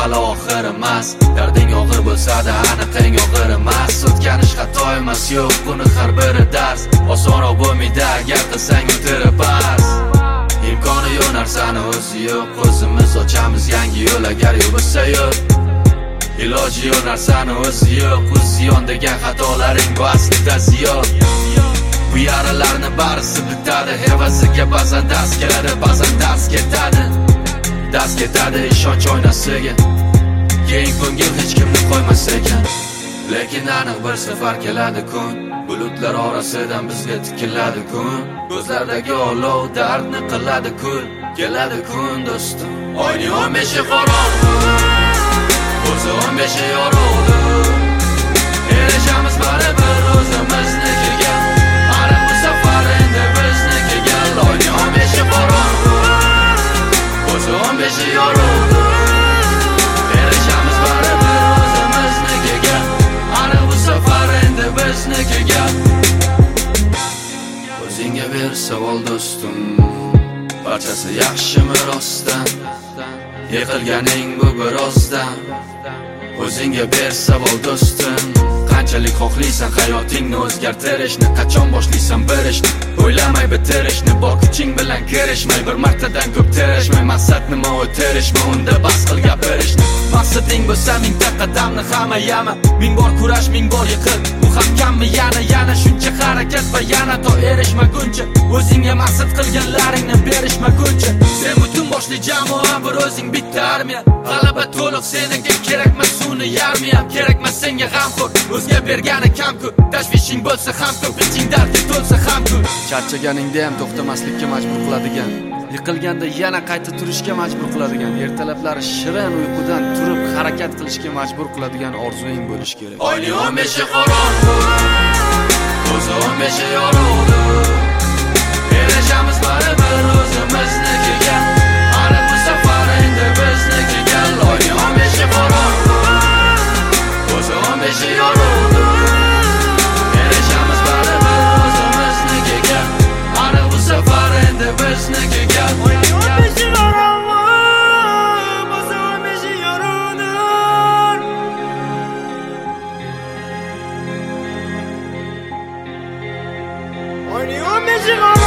hali oxir emas. Darding og'ir bo'lsa-da aniq eng og'ir emas. O'tganish xato emas, yo'q buni har biri dars. Osonroq bo'lmaydi agar qilsang o'tirib bas. Imkoni yo'q narsani o'zi yo'q, o'zimiz ochamiz yangi yo'l agar yo'q bo'lsa yo'q. Iloji yo'q narsani o'zi yo'q, u ziyon degan xatolaring bu aslida ziyon. Bu yaralarni barisi bitadi, hevaziga ba'zan dars keladi, ba'zan dars ketadi. Dars ketadi ishonch oynasiga, keng ko'ngil hech kimni qo'ymas ekan. Lekin aniq bir safar keladi kun, bulutlar orasidan bizga tikiladi kun. Ko'zlardagi olov dardni qiladi kul, keladi kun do'stim. Oyning 15 qorong'u, ko'zi 15 yorug'li. Erishamiz baribir o'zimiznikiga, aniq bu safar endi biznikiga. Oyning 15 qorong'u, ko'zi 15 yorug'li. Erishamiz baribir o'zimiznikiga, aniq bu safar endi biznikiga. O'zingga ber savol do'stim, barchasi yaxshimi rostdan? Yiqilganing bu birozdan. O'zingga ber savol do'stim, qanchalik xohlaysan hayotingni o'zgartirishni, qachon boshlaysan bir ishni, o'ylamay bitirishni, bor kuching bilan kirishmay, bir martadan ko'p tirishmay. Maqsad nima o'tirishma, unda bas qil gapirishni. Maqsading bo'lsa mingta qadamni hamma yama, ming bor kurash, ming bor yiqil, bu ham kammi? Yana shuncha harakat va yana to erishmaguncha, o'zingga maqsad qilganlaringni berishmaguncha. Sen butun boshli jamoa, bir o'zing bitta armiya. G'alaba to'liq senga kerakmas, uni yarmi ham kerakmas senga g'amxo'r. O'zga bergani kam-ku, tashvishing bo'lsa ham ko'p, iching dardga to'lsa ham ko'p. Charchaganingda ham to'xtamaslikka majbur qiladigan, yiqilganda yana qayta turishga majbur qiladigan, ertalablari shirin uyqudan turib harakat qilishga majbur qiladigan orzuing bo'lish kerak. Oyning 15 qorong'u, ko'zi 15 yorug'li. Erishamiz baribir o'zimiznikiga, aniq bu safar endi biznikiga. Oyning 15 qorong'u, ko'zi 15 yorug'li. Erishamiz baribir o'zimiznikiga, aniq bu safar endi biznikiga. Oyning 15 qorong'u, ko'zi 15 yorug'li. Oyning 15 qorong'u.